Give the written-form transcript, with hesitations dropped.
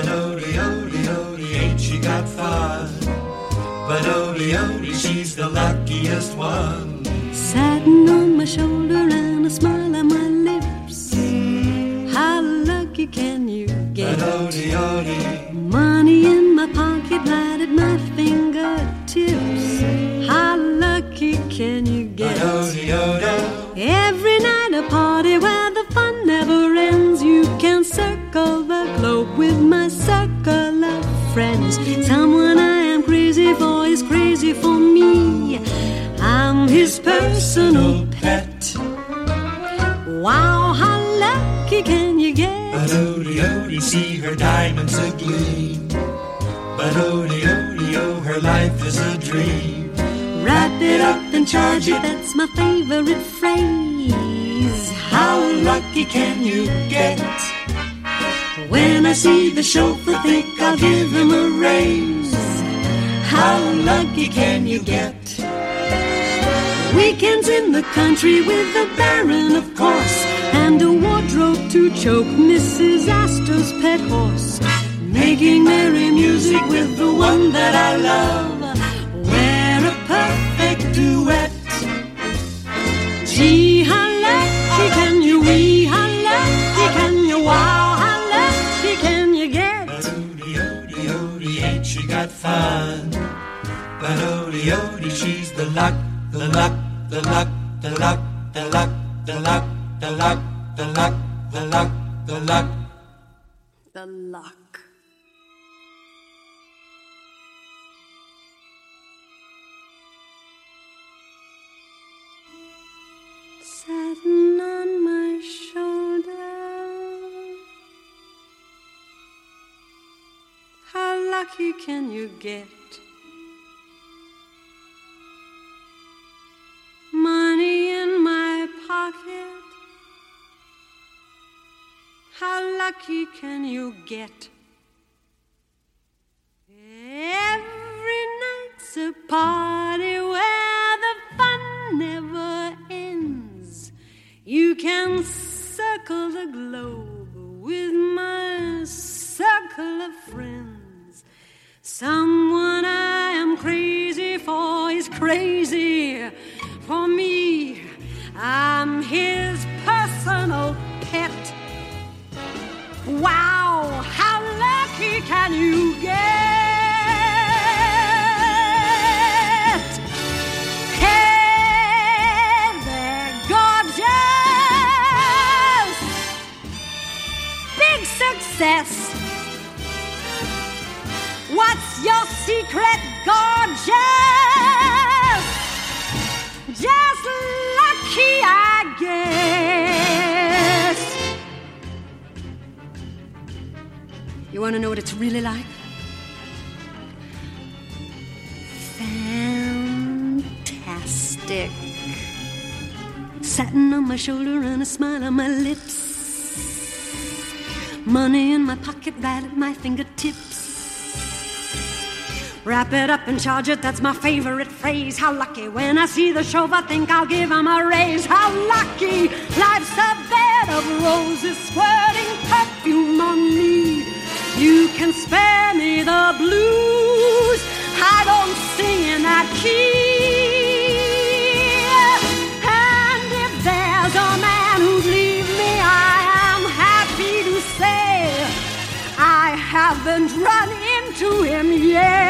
But Odie, Odie, Odie, ain't she got fun? But Odie, Odie, she's the luckiest one. Satin on my shoulder and a smile on my lips. How lucky can you get? But Odie, Odie, money in my pocket, right at my fingertips. How lucky can you get? but Odie, Odie, Every night a party where the fun never ends. You can circle the globe with my circle of friends. Someone I am crazy for is crazy for me. I'm his personal pet. Wow, how lucky can you get? but Odie, Odie, see her diamonds a-gleam. But Odie, Odie, oh, her life is a dream. Wrap it up and charge it, that's my favorite phrase. How lucky can you get? When I see the chauffeur, think I'll give him a raise. How lucky can you get? Weekends in the country with the Baron, of course, and a wardrobe to choke Mrs. Astor's pet horse. Making merry music with the one that I love. We're a perfect duet. Gee, how lucky can you be? How lucky can you? Wow, how lucky can you get? But Odie, Odie, Odie, ain't she got fun? But Odie, Odie, she's the luck, the luck, the luck, the luck, the luck, the luck, the luck, the luck, the luck, the luck. The luck. Satin on my shoulder. How lucky can you get? Money in my pocket. How lucky can you get? Every night's a party where the fun never ends. You can circle the globe with my circle of friends. Someone I am crazy for is crazy for me. I'm his personal pet. Wow, how lucky can you get? Hey, they're gorgeous. Big success. What's your secret, gorgeous? Just lucky, I guess. You want to know what it's really like? Fantastic. Satin on my shoulder and a smile on my lips. Money in my pocket, right at my fingertips. Wrap it up and charge it, that's my favorite phrase. How lucky, when I see the chauffeur, think I'll give him a raise. How lucky, life's a bed of roses, squirting perfume on me. You can spare me the blues, I don't sing in that key. And if there's a man who'd leave me, I am happy to say I haven't run into him yet.